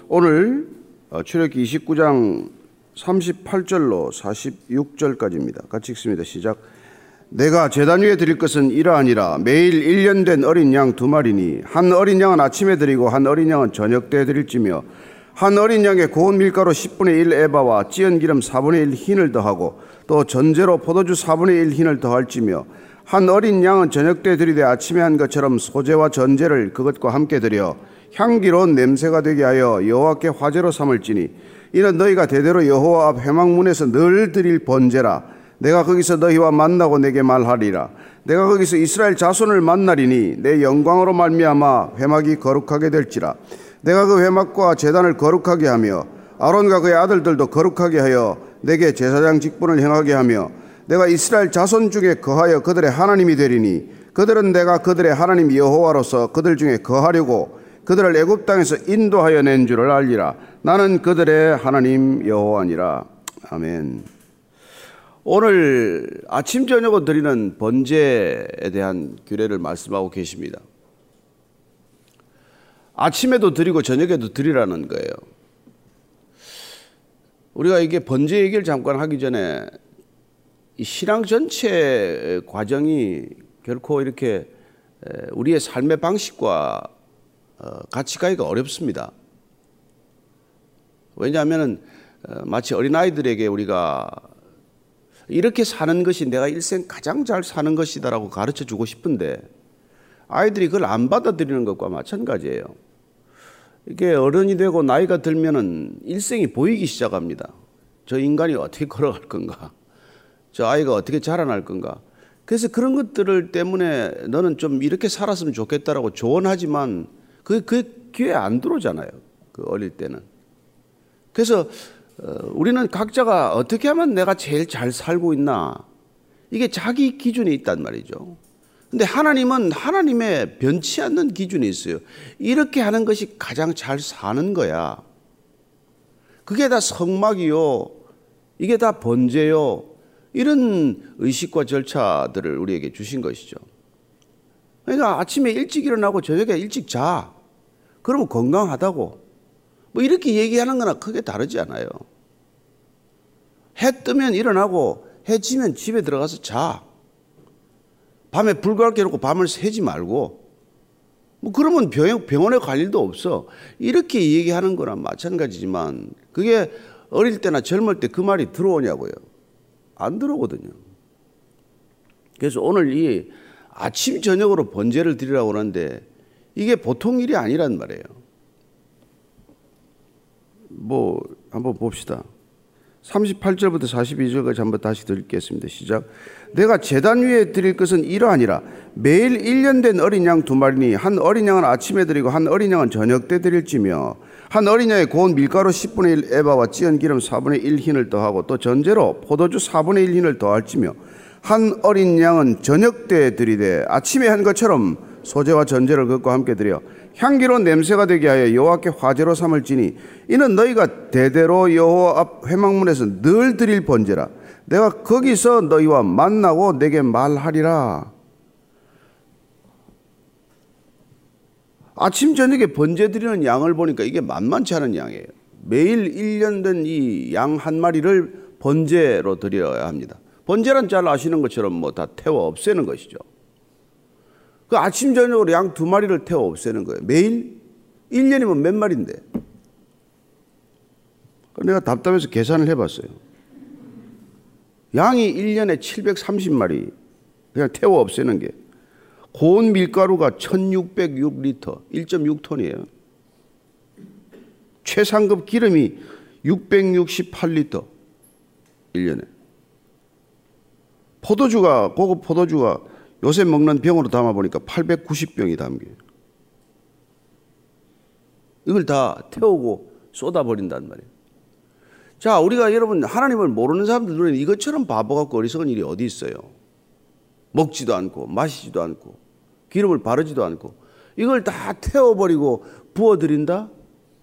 오늘 출애굽기 29장 38절로 46절까지입니다. 같이 읽습니다. 시작. 내가 제단 위에 드릴 것은 이러하니라. 매일 1년 된 어린 양 2마리니 한 어린 양은 아침에 드리고 한 어린 양은 저녁 때 드릴지며 한 어린 양에 고운 밀가루 10분의 1 에바와 찌은 기름 4분의 1 흰을 더하고 또 전제로 포도주 4분의 1 흰을 더할지며 한 어린 양은 저녁 때 드리되 아침에 한 것처럼 소제와 전제를 그것과 함께 드려 향기로운 냄새가 되게 하여 여호와께 화제로 삼을지니 이는 너희가 대대로 여호와 앞 회막문에서 늘 드릴 번제라. 내가 거기서 너희와 만나고 내게 말하리라. 내가 거기서 이스라엘 자손을 만나리니 내 영광으로 말미암아 회막이 거룩하게 될지라. 내가 그 회막과 제단을 거룩하게 하며 아론과 그의 아들들도 거룩하게 하여 내게 제사장 직분을 행하게 하며 내가 이스라엘 자손 중에 거하여 그들의 하나님이 되리니 그들은 내가 그들의 하나님 여호와로서 그들 중에 거하려고 그들을 애굽 땅에서 인도하여 낸 줄을 알리라. 나는 그들의 하나님 여호와니라. 아멘. 오늘 아침 저녁으로 드리는 번제에 대한 규례를 말씀하고 계십니다. 아침에도 드리고 저녁에도 드리라는 거예요. 우리가 이게 번제 얘기를 잠깐 하기 전에 이 신앙 전체 과정이 결코 이렇게 우리의 삶의 방식과 같이 가기가 어렵습니다. 왜냐하면 마치 어린아이들에게 우리가 이렇게 사는 것이 내가 일생 가장 잘 사는 것이다라고 가르쳐 주고 싶은데 아이들이 그걸 안 받아들이는 것과 마찬가지예요. 이게 어른이 되고 나이가 들면은 일생이 보이기 시작합니다. 저 인간이 어떻게 걸어갈 건가? 저 아이가 어떻게 자라날 건가? 그래서 그런 것들을 때문에 너는 좀 이렇게 살았으면 좋겠다라고 조언하지만 그 귀에 안 들어오잖아요. 그 어릴 때는. 그래서 우리는 각자가 어떻게 하면 내가 제일 잘 살고 있나? 이게 자기 기준이 있단 말이죠. 근데 하나님은 하나님의 변치 않는 기준이 있어요. 이렇게 하는 것이 가장 잘 사는 거야. 그게 다 성막이요. 이게 다 번제요. 이런 의식과 절차들을 우리에게 주신 것이죠. 그러니까 아침에 일찍 일어나고 저녁에 일찍 자. 그러면 건강하다고. 뭐 이렇게 얘기하는 거나 크게 다르지 않아요. 해 뜨면 일어나고 해 지면 집에 들어가서 자. 밤에 불 밝게 놓고 밤을 새지 말고. 뭐 그러면 병원에 갈 일도 없어. 이렇게 얘기하는 거나 마찬가지지만 그게 어릴 때나 젊을 때 그 말이 들어오냐고요. 안 들어오거든요. 그래서 오늘 이 아침 저녁으로 번제를 드리라고 하는데 이게 보통 일이 아니란 말이에요. 뭐 한번 봅시다. 38절부터 42절까지 한번 다시 드리겠습니다. 시작. 내가 제단 위에 드릴 것은 이러하니라. 매일 1년 된 어린 양 2마리니 한 어린 양은 아침에 드리고 한 어린 양은 저녁 때 드릴지며 한 어린 양에 고운 밀가루 10분의 1 에바와 찌은 기름 4분의 1 흰을 더하고 또 전제로 포도주 4분의 1 흰을 더할지며 한 어린 양은 저녁 때 드리되 아침에 한 것처럼 소제와 전제를 그것과 함께 드려 향기로운 냄새가 되게 하여 여호와께 화제로 삼을지니 이는 너희가 대대로 여호와 앞 회막문에서 늘 드릴 번제라. 내가 거기서 너희와 만나고 내게 말하리라. 아침 저녁에 번제 드리는 양을 보니까 이게 만만치 않은 양이에요. 매일 1년 된 이 양 한 마리를 번제로 드려야 합니다. 번제란 잘 아시는 것처럼 뭐 다 태워 없애는 것이죠. 그 아침 저녁으로 양 2마리를 태워 없애는 거예요. 매일 1년이면 몇 마리인데. 내가 답답해서 계산을 해봤어요. 양이 1년에 730마리 그냥 태워 없애는 게 고운 밀가루가 1606리터 1.6톤이에요. 최상급 기름이 668리터 1년에. 포도주가 고급 포도주가 요새 먹는 병으로 담아보니까 890병이 담겨요. 이걸 다 태우고 쏟아버린단 말이에요. 자, 우리가 여러분 하나님을 모르는 사람들 눈에는 이것처럼 바보 같고 어리석은 일이 어디 있어요. 먹지도 않고 마시지도 않고 기름을 바르지도 않고 이걸 다 태워버리고 부어드린다?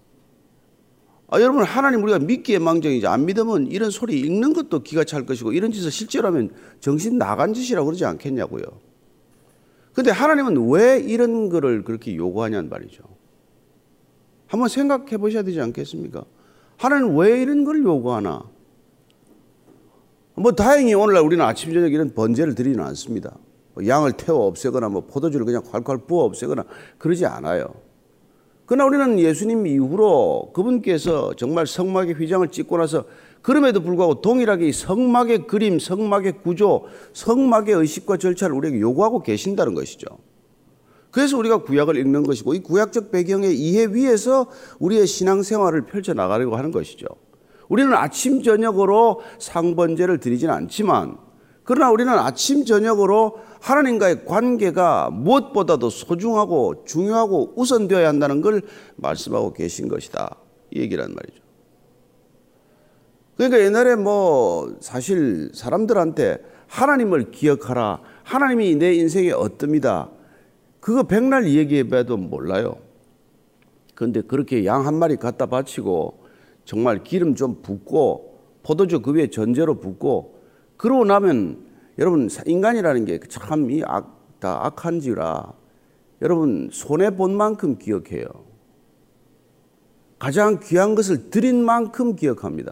여러분 하나님 우리가 믿기에 망정이지 안 믿으면 이런 소리 읽는 것도 기가 찰 것이고 이런 짓을 실제로 하면 정신 나간 짓이라고 그러지 않겠냐고요. 그런데 하나님은 왜 이런 거를 그렇게 요구하냐는 말이죠. 한번 생각해 보셔야 되지 않겠습니까? 하나님 왜 이런 걸 요구하나? 뭐 다행히 오늘날 우리는 아침 저녁 이런 번제를 드리지는 않습니다. 양을 태워 없애거나 뭐 포도주를 그냥 콸콸 부어 없애거나 그러지 않아요. 그러나 우리는 예수님 이후로 그분께서 정말 성막의 휘장을 찍고 나서 그럼에도 불구하고 동일하게 이 성막의 그림, 성막의 구조, 성막의 의식과 절차를 우리에게 요구하고 계신다는 것이죠. 그래서 우리가 구약을 읽는 것이고 이 구약적 배경의 이해 위에서 우리의 신앙생활을 펼쳐나가려고 하는 것이죠. 우리는 아침 저녁으로 상번제를 드리지는 않지만 그러나 우리는 아침 저녁으로 하나님과의 관계가 무엇보다도 소중하고 중요하고 우선되어야 한다는 걸 말씀하고 계신 것이다. 이 얘기란 말이죠. 그러니까 옛날에 뭐 사실 사람들한테 하나님을 기억하라. 하나님이 내 인생에 어떻습니다. 그거 백날 얘기해봐도 몰라요. 그런데 그렇게 양 한 마리 갖다 바치고 정말 기름 좀 붓고 포도주 그 위에 전제로 붓고 그러고 나면 여러분 인간이라는 게 참 다 악한지라 여러분 손해본 만큼 기억해요. 가장 귀한 것을 드린 만큼 기억합니다.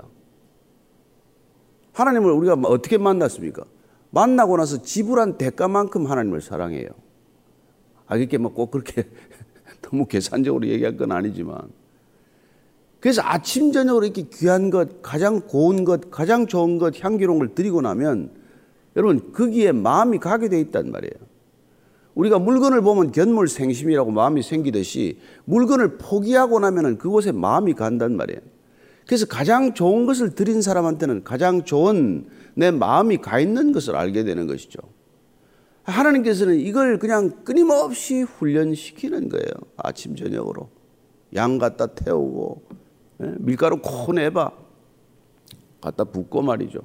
하나님을 우리가 어떻게 만났습니까? 만나고 나서 지불한 대가만큼 하나님을 사랑해요. 이렇게 뭐 꼭 그렇게 너무 계산적으로 얘기할 건 아니지만 그래서 아침 저녁으로 이렇게 귀한 것, 가장 고운 것, 가장 좋은 것, 향기로운 걸 드리고 나면 여러분 거기에 마음이 가게 돼 있단 말이에요. 우리가 물건을 보면 견물생심이라고 마음이 생기듯이 물건을 포기하고 나면 그곳에 마음이 간단 말이에요. 그래서 가장 좋은 것을 드린 사람한테는 가장 좋은 내 마음이 가 있는 것을 알게 되는 것이죠. 하나님께서는 이걸 그냥 끊임없이 훈련시키는 거예요. 아침 저녁으로 양 갖다 태우고 밀가루 코 내봐 갖다 붓고 말이죠.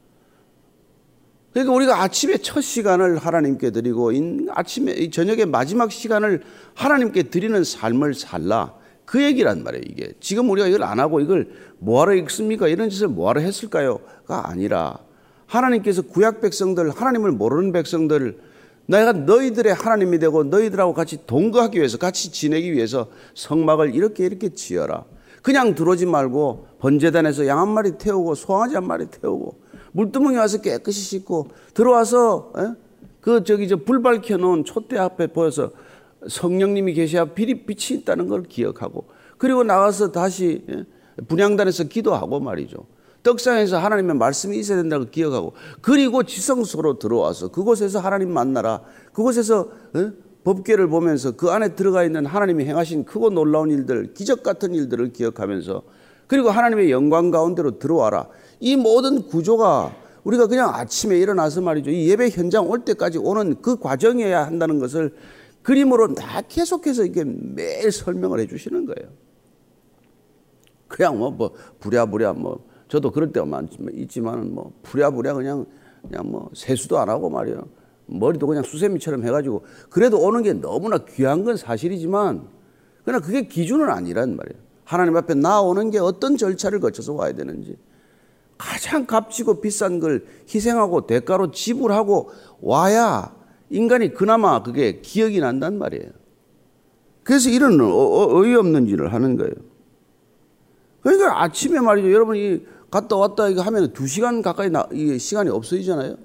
그러니까 우리가 아침에 첫 시간을 하나님께 드리고 아침에 저녁에 마지막 시간을 하나님께 드리는 삶을 살라. 그 얘기란 말이에요. 이게 지금 우리가 이걸 안 하고 이걸 뭐하러 읽습니까? 이런 짓을 뭐하러 했을까요?가 아니라 하나님께서 구약 백성들, 하나님을 모르는 백성들을 내가 너희들의 하나님이 되고 너희들하고 같이 동거하기 위해서 같이 지내기 위해서 성막을 이렇게 지어라. 그냥 들어오지 말고 번제단에서 양 한 마리 태우고 송아지 한 마리 태우고 물두멍에 와서 깨끗이 씻고 들어와서 불 밝혀놓은 촛대 앞에 보여서 성령님이 계셔야 빛이 있다는 걸 기억하고 그리고 나가서 다시 분향단에서 기도하고 말이죠. 떡상에서 하나님의 말씀이 있어야 된다고 기억하고 그리고 지성소로 들어와서 그곳에서 하나님 만나라. 그곳에서 법궤를 보면서 그 안에 들어가 있는 하나님이 행하신 크고 놀라운 일들, 기적 같은 일들을 기억하면서 그리고 하나님의 영광 가운데로 들어와라. 이 모든 구조가 우리가 그냥 아침에 일어나서 말이죠. 이 예배 현장 올 때까지 오는 그 과정이어야 한다는 것을 그림으로 다 계속해서 이렇게 매일 설명을 해 주시는 거예요. 그냥 부랴부랴 저도 그럴 때가 있지만 부랴부랴 그냥 세수도 안 하고 말이에요. 머리도 그냥 수세미처럼 해가지고 그래도 오는 게 너무나 귀한 건 사실이지만 그러나 그게 기준은 아니란 말이에요. 하나님 앞에 나오는 게 어떤 절차를 거쳐서 와야 되는지 가장 값지고 비싼 걸 희생하고 대가로 지불하고 와야 인간이 그나마 그게 기억이 난단 말이에요. 그래서 이런 어이없는 일을 하는 거예요. 그러니까 아침에 말이죠. 여러분이 갔다 왔다 이거 하면 2시간 가까이 이게 시간이 없어지잖아요.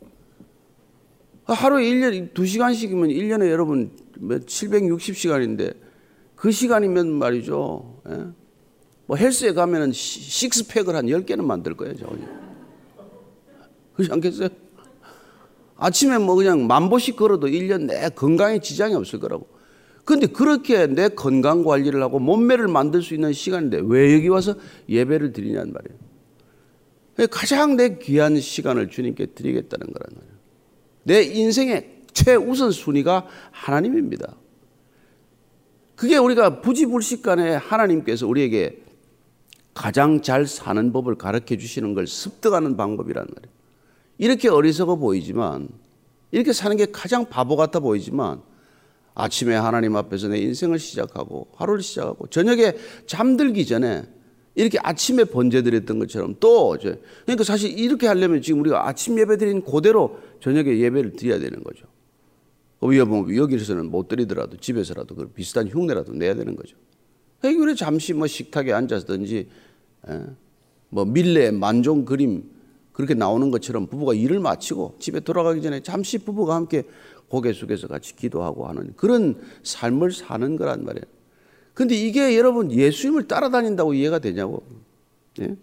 하루에 1년 2시간씩이면 1년에 여러분 760시간인데 그 시간이면 말이죠. 헬스에 가면은 식스팩을 한 10개는 만들 거예요. 그렇지 않겠어요? 아침에 그냥 10,000보씩 걸어도 1년 내 건강에 지장이 없을 거라고. 그런데 그렇게 내 건강 관리를 하고 몸매를 만들 수 있는 시간인데 왜 여기 와서 예배를 드리냐는 말이에요. 가장 내 귀한 시간을 주님께 드리겠다는 거란 말이에요. 내 인생의 최우선 순위가 하나님입니다. 그게 우리가 부지불식간에 하나님께서 우리에게 가장 잘 사는 법을 가르쳐 주시는 걸 습득하는 방법이란 말이에요. 이렇게 어리석어 보이지만 이렇게 사는 게 가장 바보 같아 보이지만 아침에 하나님 앞에서 내 인생을 시작하고 하루를 시작하고 저녁에 잠들기 전에 이렇게 아침에 번제 드렸던 것처럼 또 그러니까 사실 이렇게 하려면 지금 우리가 아침 예배 드린 그대로 저녁에 예배를 드려야 되는 거죠. 여기서는 못 드리더라도 집에서라도 그 비슷한 흉내라도 내야 되는 거죠. 그래 잠시 뭐 식탁에 앉아서든지 뭐 밀레 만종 그림 그렇게 나오는 것처럼 부부가 일을 마치고 집에 돌아가기 전에 잠시 부부가 함께 고개 숙여서 같이 기도하고 하는 그런 삶을 사는 거란 말이에요. 근데 이게 여러분 예수님을 따라다닌다고 이해가 되냐고. 예?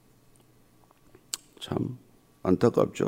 참 안타깝죠.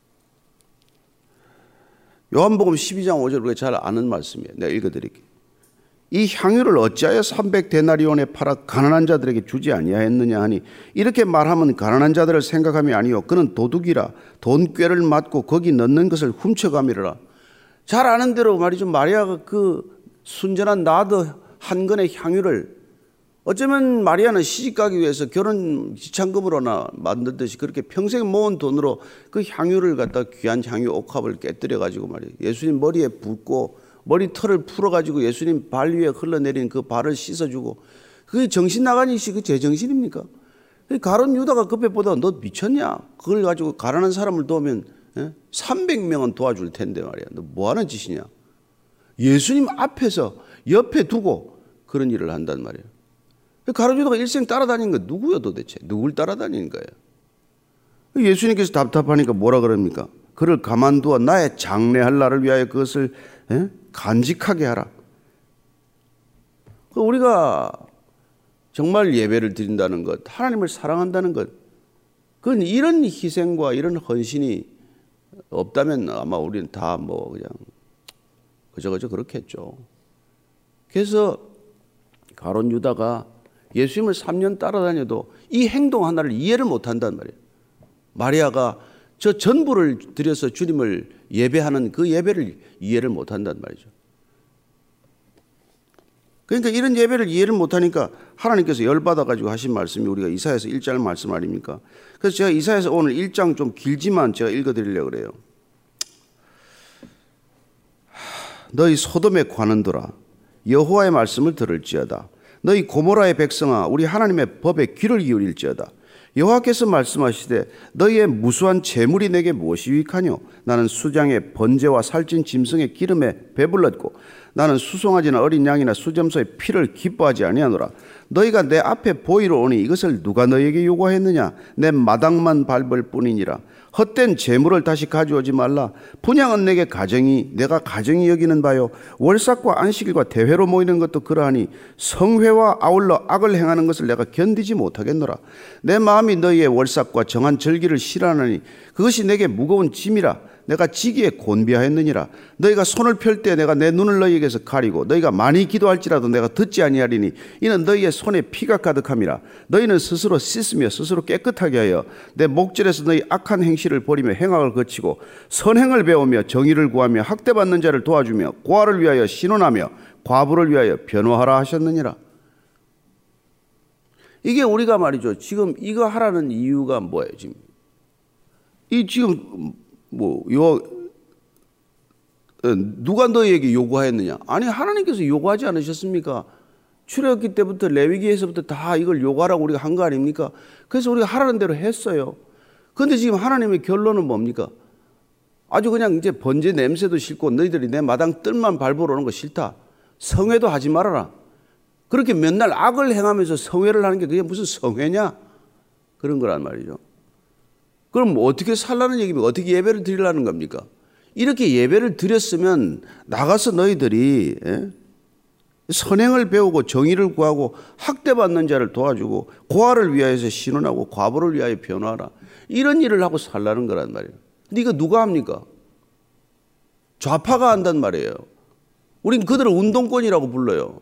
요한복음 12장 5절 우리가 잘 아는 말씀이에요. 내가 읽어드릴게요. 이 향유를 어찌하여 300데나리온에 팔아 가난한 자들에게 주지 아니하였느냐 하니 이렇게 말하면 가난한 자들을 생각함이 아니요 그는 도둑이라 돈꾀를 맞고 거기 넣는 것을 훔쳐가미르라. 잘 아는 대로 말이죠. 마리아가 그 순전한 나드 한 근의 향유를 어쩌면 마리아는 시집가기 위해서 결혼 지참금으로나 만들듯이 그렇게 평생 모은 돈으로 그 향유를 갖다 귀한 향유 옥합을 깨뜨려 가지고 말이에요. 예수님 머리에 붓고 머리털을 풀어가지고 예수님 발 위에 흘러내린 그 발을 씻어주고 그게 정신 나간 일이 그 제정신입니까? 가룟 유다가 급해 보다 너 미쳤냐? 그걸 가지고 가난한 사람을 도우면 300명은 도와줄 텐데 말이야. 너 뭐하는 짓이냐? 예수님 앞에서 옆에 두고 그런 일을 한단 말이에요. 가룟 유다가 일생 따라다니는 거 누구야 도대체? 누굴 따라다니는 거예요? 예수님께서 답답하니까 뭐라 그럽니까? 그를 가만두어 나의 장래할 날을 위하여 그것을 간직하게 하라. 우리가 정말 예배를 드린다는 것, 하나님을 사랑한다는 것, 그건 이런 희생과 이런 헌신이 없다면 아마 우리는 다 뭐 그냥 그저 그렇겠죠. 그래서 가룟 유다가 예수님을 3년 따라다녀도 이 행동 하나를 이해를 못한단 말이에요. 마리아가 저 전부를 들여서 주님을 예배하는 그 예배를 이해를 못한단 말이죠. 그러니까 이런 예배를 이해를 못하니까 하나님께서 열받아가지고 하신 말씀이 우리가 이사야서 1장 말씀 아닙니까? 그래서 제가 이사야서 오늘 1장 좀 길지만 제가 읽어드리려고 그래요. 너희 소돔에 관한들아 여호와의 말씀을 들을지어다. 너희 고모라의 백성아 우리 하나님의 법에 귀를 기울일지어다. 여호와께서 말씀하시되 너희의 무수한 재물이 내게 무엇이 유익하뇨? 나는 수장의 번제와 살찐 짐승의 기름에 배불렀고 나는 수송아지나 어린 양이나 수점소의 피를 기뻐하지 아니하노라. 너희가 내 앞에 보이러 오니 이것을 누가 너희에게 요구하였느냐? 내 마당만 밟을 뿐이니라. 헛된 재물을 다시 가져오지 말라. 분향은 내가 가정이 여기는 바요. 월삭과 안식일과 대회로 모이는 것도 그러하니 성회와 아울러 악을 행하는 것을 내가 견디지 못하겠노라. 내 마음이 너희의 월삭과 정한 절기를 싫어하느니 그것이 내게 무거운 짐이라. 내가 지기에 곤비하였느니라. 너희가 손을 펼 때 내가 내 눈을 너희에게서 가리고 너희가 많이 기도할지라도 내가 듣지 아니하리니 이는 너희의 손에 피가 가득함이라. 너희는 스스로 씻으며 스스로 깨끗하게 하여 내 목전에서 너희 악한 행실을 버리며 행악을 거치고 선행을 배우며 정의를 구하며 학대받는 자를 도와주며 고아를 위하여 신원하며 과부를 위하여 변호하라 하셨느니라. 이게 우리가 말이죠. 지금 이거 하라는 이유가 뭐예요? 지금 누가 너희에게 요구하였느냐? 아니 하나님께서 요구하지 않으셨습니까? 출애굽기 때부터 레위기에서부터 다 이걸 요구하라고 우리가 한 거 아닙니까? 그래서 우리가 하라는 대로 했어요. 그런데 지금 하나님의 결론은 뭡니까? 아주 그냥 이제 번제 냄새도 싫고 너희들이 내 마당 뜰만 밟으러 오는 거 싫다. 성회도 하지 말아라. 그렇게 맨날 악을 행하면서 성회를 하는 게 그게 무슨 성회냐? 그런 거란 말이죠. 그럼 어떻게 살라는 얘기입니까? 어떻게 예배를 드리려는 겁니까? 이렇게 예배를 드렸으면 나가서 너희들이 선행을 배우고 정의를 구하고 학대받는 자를 도와주고 고아를 위하여서 신원하고 과부를 위하여 변호하라. 이런 일을 하고 살라는 거란 말이에요. 근데 이거 누가 합니까? 좌파가 한단 말이에요. 우린 그들을 운동권이라고 불러요.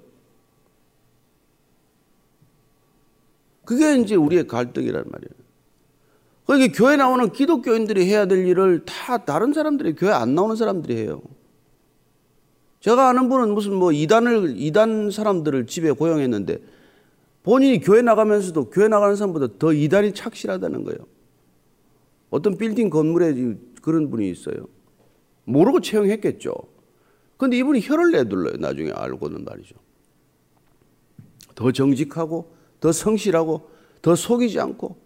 그게 이제 우리의 갈등이란 말이에요. 그러니까 교회 나오는 기독교인들이 해야 될 일을 다 다른 사람들이 교회 안 나오는 사람들이 해요. 제가 아는 분은 무슨 이단 사람들을 집에 고용했는데 본인이 교회 나가면서도 교회 나가는 사람보다 더 이단이 착실하다는 거예요. 어떤 빌딩 건물에 그런 분이 있어요. 모르고 채용했겠죠. 그런데 이분이 혀를 내둘러요. 나중에 알고는 말이죠. 더 정직하고 더 성실하고 더 속이지 않고.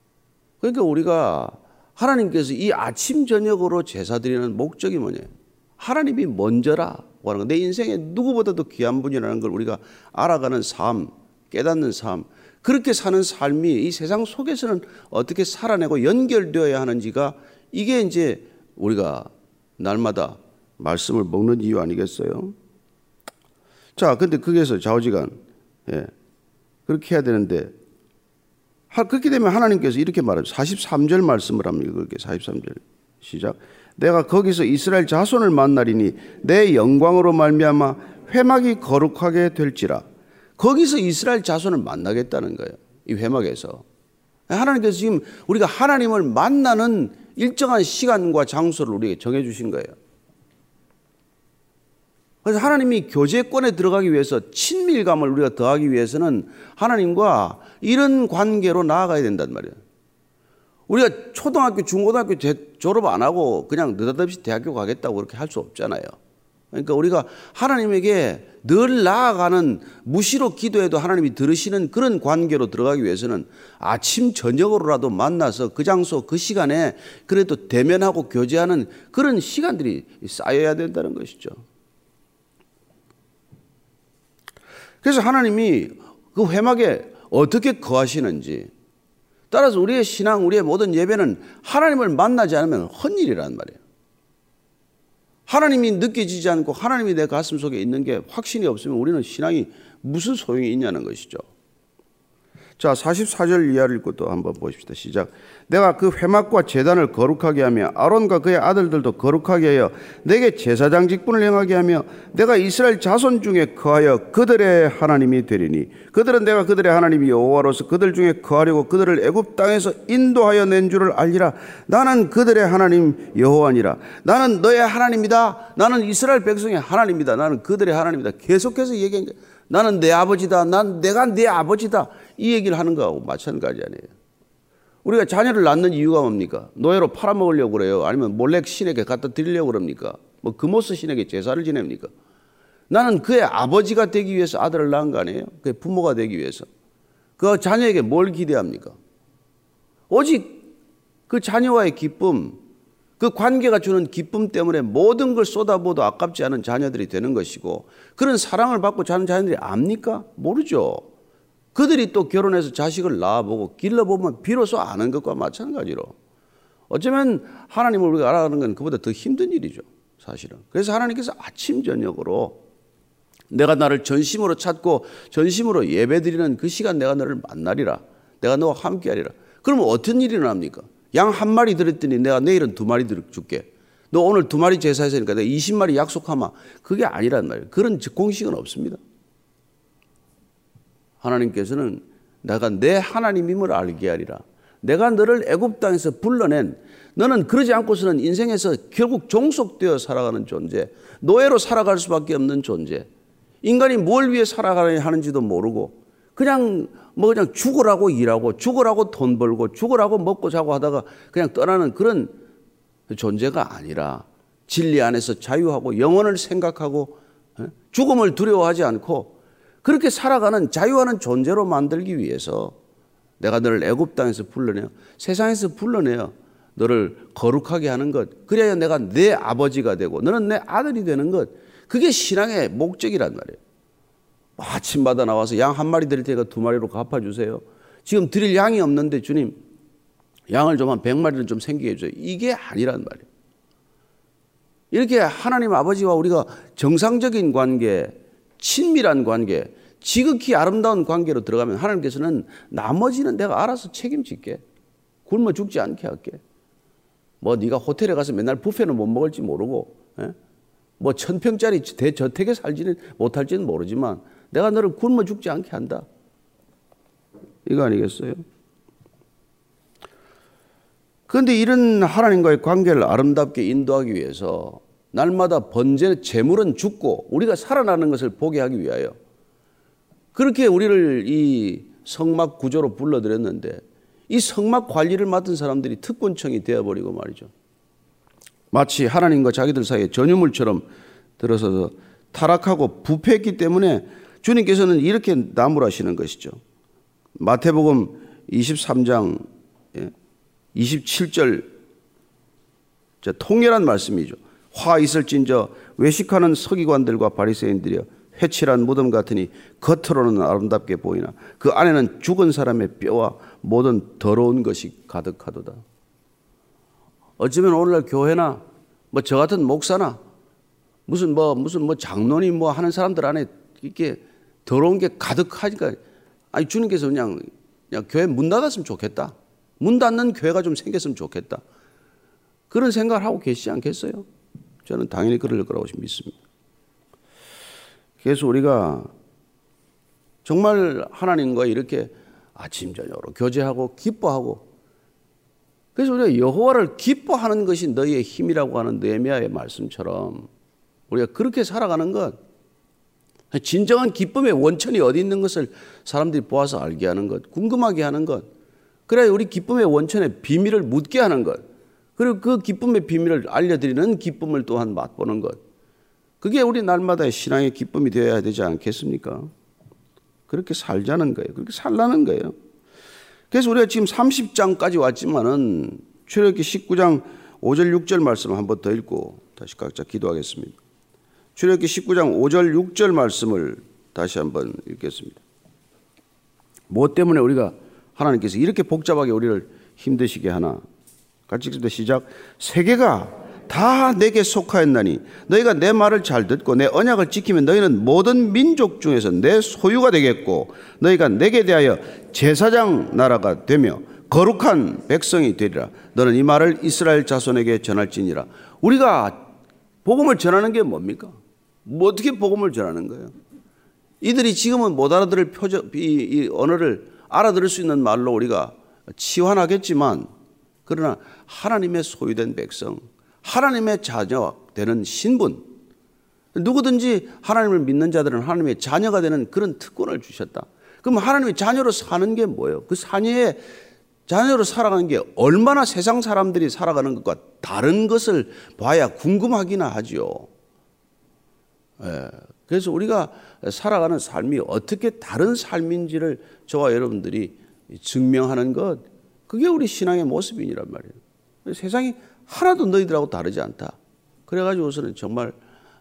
그러니까 우리가 하나님께서 이 아침 저녁으로 제사 드리는 목적이 뭐냐? 하나님이 먼저라고 하는 거. 내 인생에 누구보다도 귀한 분이라는 걸 우리가 알아가는 삶, 깨닫는 삶, 그렇게 사는 삶이 이 세상 속에서는 어떻게 살아내고 연결되어야 하는지가 이게 이제 우리가 날마다 말씀을 먹는 이유 아니겠어요? 자, 근데 거기에서 좌우지간, 그렇게 해야 되는데, 그렇게 되면 하나님께서 이렇게 말합니다. 43절 말씀을 한번 읽을게요. 43절 시작. 내가 거기서 이스라엘 자손을 만나리니 내 영광으로 말미암아 회막이 거룩하게 될지라. 거기서 이스라엘 자손을 만나겠다는 거예요. 이 회막에서. 하나님께서 지금 우리가 하나님을 만나는 일정한 시간과 장소를 우리에게 정해 주신 거예요. 그래서 하나님이 교제권에 들어가기 위해서 친밀감을 우리가 더하기 위해서는 하나님과 이런 관계로 나아가야 된단 말이에요. 우리가 초등학교, 중고등학교 졸업 안 하고 그냥 느닷없이 대학교 가겠다고 그렇게 할 수 없잖아요. 그러니까 우리가 하나님에게 늘 나아가는, 무시로 기도해도 하나님이 들으시는 그런 관계로 들어가기 위해서는 아침 저녁으로라도 만나서 그 장소 그 시간에 그래도 대면하고 교제하는 그런 시간들이 쌓여야 된다는 것이죠. 그래서 하나님이 그 회막에 어떻게 거하시는지, 따라서 우리의 신앙, 우리의 모든 예배는 하나님을 만나지 않으면 헛일이란 말이에요. 하나님이 느껴지지 않고 하나님이 내 가슴 속에 있는 게 확신이 없으면 우리는 신앙이 무슨 소용이 있냐는 것이죠. 자, 44절 이하를 읽고 또 한번 보십시다. 시작. 내가 그 회막과 제단을 거룩하게 하며 아론과 그의 아들들도 거룩하게 하여 내게 제사장 직분을 행하게 하며 내가 이스라엘 자손 중에 거하여 그들의 하나님이 되리니 그들은 내가 그들의 하나님 여호와로서 그들 중에 거하려고 그들을 애굽 땅에서 인도하여 낸 줄을 알리라. 나는 그들의 하나님 여호와니라. 나는 너의 하나님이다. 나는 이스라엘 백성의 하나님이다. 나는 그들의 하나님이다. 계속해서 얘기한 거예요. 나는 내 아버지다. 내가 내 아버지다. 이 얘기를 하는 거하고 마찬가지 아니에요. 우리가 자녀를 낳는 이유가 뭡니까? 노예로 팔아먹으려고 그래요? 아니면 몰래 신에게 갖다 드리려고 그럽니까? 뭐 금오스 신에게 제사를 지냅니까? 나는 그의 아버지가 되기 위해서 아들을 낳은 거 아니에요? 그의 부모가 되기 위해서. 그 자녀에게 뭘 기대합니까? 오직 그 자녀와의 기쁨, 그 관계가 주는 기쁨 때문에 모든 걸 쏟아부어도 아깝지 않은 자녀들이 되는 것이고, 그런 사랑을 받고 자는 자녀들이 압니까? 모르죠. 그들이 또 결혼해서 자식을 낳아보고 길러보면 비로소 아는 것과 마찬가지로 어쩌면 하나님을 우리가 알아가는 건 그보다 더 힘든 일이죠, 사실은. 그래서 하나님께서 아침 저녁으로 내가 나를 전심으로 찾고 전심으로 예배드리는 그 시간 내가 너를 만나리라. 내가 너와 함께하리라. 그러면 어떤 일이 일어납니까? 양 한 마리 들었더니 내가 내일은 2마리 줄게. 너 오늘 2마리 제사했으니까 내가 20마리 약속하마. 그게 아니란 말이에요. 그런 공식은 없습니다. 하나님께서는 내가 내 하나님임을 알게 하리라. 내가 너를 애굽 땅에서 불러낸, 너는 그러지 않고서는 인생에서 결국 종속되어 살아가는 존재, 노예로 살아갈 수밖에 없는 존재, 인간이 뭘 위해 살아가야 하는지도 모르고 그냥 죽으라고 일하고 죽으라고 돈 벌고 죽으라고 먹고 자고 하다가 그냥 떠나는 그런 존재가 아니라 진리 안에서 자유하고 영혼을 생각하고 죽음을 두려워하지 않고 그렇게 살아가는 자유하는 존재로 만들기 위해서 내가 너를 애굽 땅에서 불러내어 세상에서 불러내어 너를 거룩하게 하는 것, 그래야 내가 내 아버지가 되고 너는 내 아들이 되는 것, 그게 신앙의 목적이란 말이에요. 아침마다 나와서 양 한 마리 드릴 테니까 2마리로 갚아주세요. 지금 드릴 양이 없는데 주님 양을 좀 한 100마리는 좀 생기게 해줘요. 이게 아니란 말이에요. 이렇게 하나님 아버지와 우리가 정상적인 관계, 친밀한 관계, 지극히 아름다운 관계로 들어가면 하나님께서는 나머지는 내가 알아서 책임질게. 굶어 죽지 않게 할게. 뭐 네가 호텔에 가서 맨날 뷔페는 못 먹을지 모르고 뭐 1000평짜리 대저택에 살지는 못할지는 모르지만 내가 너를 굶어 죽지 않게 한다. 이거 아니겠어요? 그런데 이런 하나님과의 관계를 아름답게 인도하기 위해서 날마다 번제 제물은 죽고 우리가 살아나는 것을 보게 하기 위하여 그렇게 우리를 이 성막 구조로 불러들였는데 이 성막 관리를 맡은 사람들이 특권층이 되어버리고 말이죠. 마치 하나님과 자기들 사이에 전유물처럼 들어서서 타락하고 부패했기 때문에 주님께서는 이렇게 나무라시는 것이죠. 마태복음 23장 27절 통렬한 말씀이죠. 화 있을진저 외식하는 서기관들과 바리새인들이여 회칠한 무덤 같으니 겉으로는 아름답게 보이나 그 안에는 죽은 사람의 뼈와 모든 더러운 것이 가득하도다. 어쩌면 오늘날 교회나 뭐 저 같은 목사나 무슨 장로니 뭐 하는 사람들 안에 이렇게 더러운 게 가득하니까 아니 주님께서 그냥 교회 문 닫았으면 좋겠다. 문 닫는 교회가 좀 생겼으면 좋겠다. 그런 생각을 하고 계시지 않겠어요? 저는 당연히 그럴 거라고 믿습니다. 그래서 우리가 정말 하나님과 이렇게 아침 저녁으로 교제하고 기뻐하고, 그래서 우리가 여호와를 기뻐하는 것이 너희의 힘이라고 하는 느헤미야의 말씀처럼 우리가 그렇게 살아가는 것, 진정한 기쁨의 원천이 어디 있는 것을 사람들이 보아서 알게 하는 것, 궁금하게 하는 것, 그래야 우리 기쁨의 원천의 비밀을 묻게 하는 것, 그리고 그 기쁨의 비밀을 알려드리는 기쁨을 또한 맛보는 것, 그게 우리 날마다의 신앙의 기쁨이 되어야 되지 않겠습니까? 그렇게 살자는 거예요. 그렇게 살라는 거예요. 그래서 우리가 지금 30장까지 왔지만은 출애굽기 19장 5절 6절 말씀 한번 더 읽고 다시 각자 기도하겠습니다. 출애굽기 19장 5절 6절 말씀을 다시 한번 읽겠습니다. 뭐 때문에 우리가 하나님께서 이렇게 복잡하게 우리를 힘드시게 하나? 같이 읽습니다. 시작. 세계가 다 내게 속하였나니 너희가 내 말을 잘 듣고 내 언약을 지키면 너희는 모든 민족 중에서 내 소유가 되겠고 너희가 내게 대하여 제사장 나라가 되며 거룩한 백성이 되리라. 너는 이 말을 이스라엘 자손에게 전할지니라. 우리가 복음을 전하는 게 뭡니까? 뭐 어떻게 복음을 전하는 거예요? 이들이 지금은 못 알아들을 이 언어를 알아들을 수 있는 말로 우리가 치환하겠지만, 그러나 하나님의 소유된 백성, 하나님의 자녀 되는 신분, 누구든지 하나님을 믿는 자들은 하나님의 자녀가 되는 그런 특권을 주셨다. 그럼 하나님의 자녀로 사는 게 뭐예요? 그 자녀로 살아가는 게 얼마나 세상 사람들이 살아가는 것과 다른 것을 봐야 궁금하기나 하죠. 그래서 우리가 살아가는 삶이 어떻게 다른 삶인지를 저와 여러분들이 증명하는 것, 그게 우리 신앙의 모습이란 말이에요. 세상이 하나도 너희들하고 다르지 않다. 그래가지고서는 정말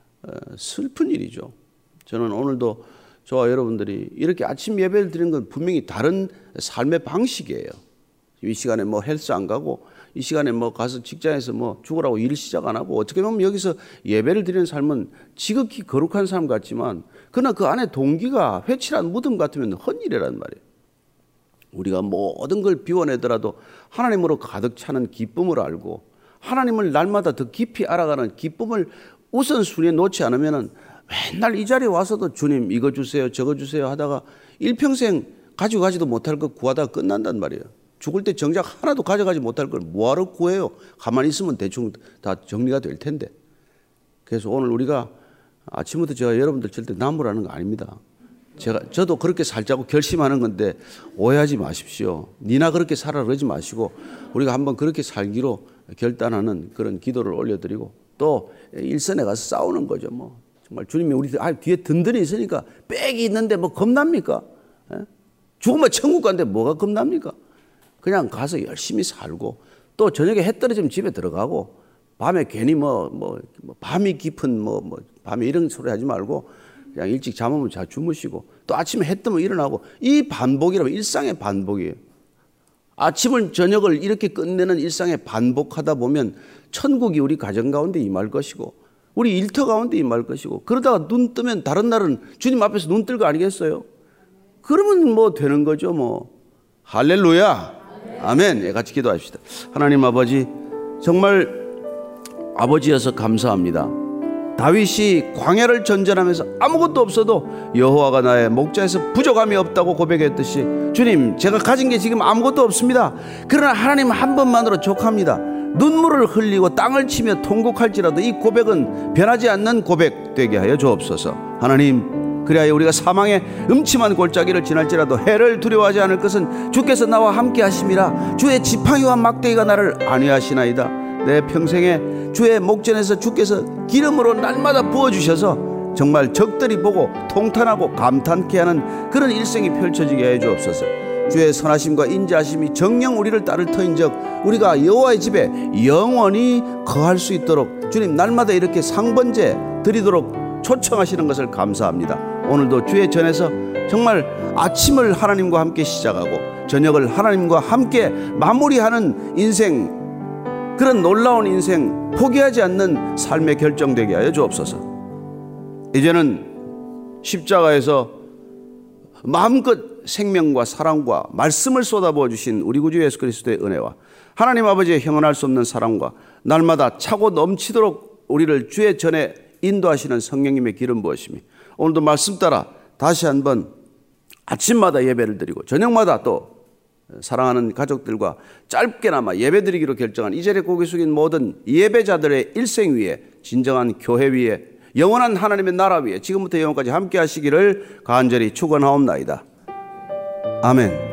슬픈 일이죠. 저는 오늘도 저와 여러분들이 이렇게 아침 예배를 드리는 건 분명히 다른 삶의 방식이에요. 이 시간에 뭐 헬스 안 가고, 이 시간에 뭐 가서 직장에서 뭐 죽으라고 일 시작 안 하고, 어떻게 보면 여기서 예배를 드리는 삶은 지극히 거룩한 삶 같지만, 그러나 그 안에 동기가 회칠한 무덤 같으면 헛일이란 말이에요. 우리가 모든 걸 비워내더라도 하나님으로 가득 차는 기쁨을 알고, 하나님을 날마다 더 깊이 알아가는 기쁨을 우선순위에 놓지 않으면 맨날 이 자리에 와서도 주님 이거 주세요 저거 주세요 하다가 일평생 가지고 가지도 못할 것 구하다가 끝난단 말이에요. 죽을 때 정작 하나도 가져가지 못할 걸 뭐하러 구해요? 가만히 있으면 대충 다 정리가 될 텐데. 그래서 오늘 우리가 아침부터 제가 여러분들 절대 나무라는 거 아닙니다. 저도 그렇게 살자고 결심하는 건데 오해하지 마십시오. 니나 그렇게 살아 그러지 마시고 우리가 한번 그렇게 살기로 결단하는 그런 기도를 올려드리고, 또 일선에 가서 싸우는 거죠. 뭐 정말 주님이 우리 뒤에 든든히 있으니까 빽이 있는데 뭐 겁납니까? 죽으면 천국 가는데 뭐가 겁납니까? 그냥 가서 열심히 살고, 또 저녁에 해 떨어지면 집에 들어가고, 밤에 괜히 밤이 깊은 밤에 이런 소리 하지 말고 그냥 일찍 잠오면 잘 주무시고, 또 아침에 해 뜨면 일어나고, 이 반복이라면 일상의 반복이에요. 아침을 저녁을 이렇게 끝내는 일상의 반복하다 보면 천국이 우리 가정 가운데 임할 것이고, 우리 일터 가운데 임할 것이고, 그러다가 눈 뜨면 다른 날은 주님 앞에서 눈 뜰 거 아니겠어요? 그러면 뭐 되는 거죠 뭐. 할렐루야. 아멘. 같이 기도합시다. 하나님 아버지, 정말 아버지여서 감사합니다. 다윗이 광야를 전전하면서 아무것도 없어도 여호와가 나의 목자에서 부족함이 없다고 고백했듯이, 주님 제가 가진 게 지금 아무것도 없습니다. 그러나 하나님 한 번만으로 족합니다. 눈물을 흘리고 땅을 치며 통곡할지라도 이 고백은 변하지 않는 고백 되게 하여 주옵소서. 하나님, 그리하여 우리가 사망의 음침한 골짜기를 지날지라도 해를 두려워하지 않을 것은 주께서 나와 함께 하심이라. 주의 지팡이와 막대기가 나를 안위하시나이다. 내 평생에 주의 목전에서 주께서 기름으로 날마다 부어주셔서 정말 적들이 보고 통탄하고 감탄케 하는 그런 일생이 펼쳐지게 해 주옵소서. 주의 선하심과 인자하심이 정녕 우리를 따를 터인즉 우리가 여호와의 집에 영원히 거할 수 있도록 주님 날마다 이렇게 상번제 드리도록 초청하시는 것을 감사합니다. 오늘도 주의 전에서 정말 아침을 하나님과 함께 시작하고 저녁을 하나님과 함께 마무리하는 인생, 그런 놀라운 인생, 포기하지 않는 삶의 결정되게 하여 주옵소서. 이제는 십자가에서 마음껏 생명과 사랑과 말씀을 쏟아부어 주신 우리 구주 예수 그리스도의 은혜와 하나님 아버지의 형언할 수 없는 사랑과 날마다 차고 넘치도록 우리를 주의 전에 인도하시는 성령님의 기름 부으심이 오늘도 말씀 따라 다시 한번 아침마다 예배를 드리고 저녁마다 또 사랑하는 가족들과 짧게나마 예배드리기로 결정한 이 자리에 고개 숙인 모든 예배자들의 일생 위에 진정한 교회 위에 영원한 하나님의 나라 위에 지금부터 영원까지 함께 하시기를 간절히 축원하옵나이다. 아멘.